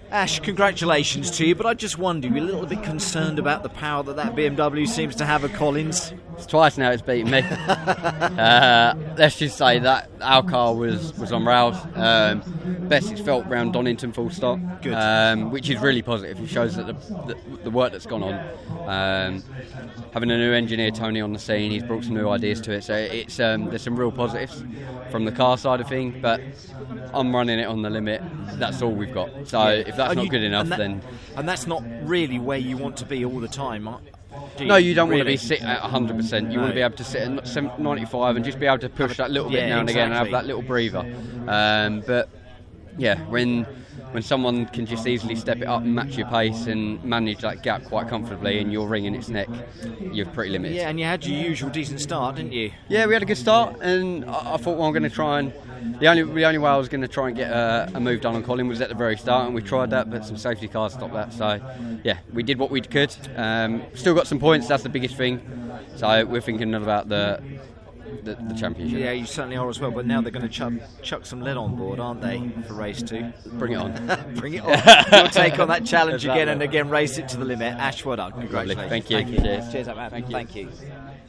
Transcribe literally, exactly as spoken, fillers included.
Ash, congratulations to you, but I just wonder, you're a little bit concerned about the power that that B M W seems to have at Collins? It's twice now it's beaten me. uh, let's just say that our car was, was on rails. Um, best it's felt round Donington, full stop. Good. Um, which is really positive. It shows that the, the, the work that's gone on. Um, having a new engineer, Tony, on the scene, he's brought some new ideas to it. So it's um, there's some real positives from the car side of things, but I'm running it on the limit. That's all we've got. So yeah. if that's and not you, good enough, and that, then... And that's not really where you want to be all the time. Do you? No, you don't really? want to be sitting at one hundred percent. You no. want to be able to sit at ninety-five and just be able to push that little bit yeah, now and exactly. again and have that little breather. Um, but, yeah, when... when someone can just easily step it up and match your pace and manage that gap quite comfortably and you're wringing its neck, you're pretty limited. Yeah, and you had your usual decent start, didn't you? Yeah, we had a good start, and I, I thought, well, I'm going to try and... The only the only way I was going to try and get a, a move done on Colin was at the very start, and we tried that, but some safety cars stopped that. So, yeah, we did what we could. Um, still got some points, that's the biggest thing. So we're thinking about the... The, the championship. Yeah, you certainly are as well, but now they're going to chuck, chuck some lead on board, aren't they, for race two? Bring it on. Bring it on. You'll take on that challenge exactly. again and again, race it to the limit. Ash, well done. Congratulations. Thank you. Thank you. Cheers. Cheers, man. Thank you. Thank you.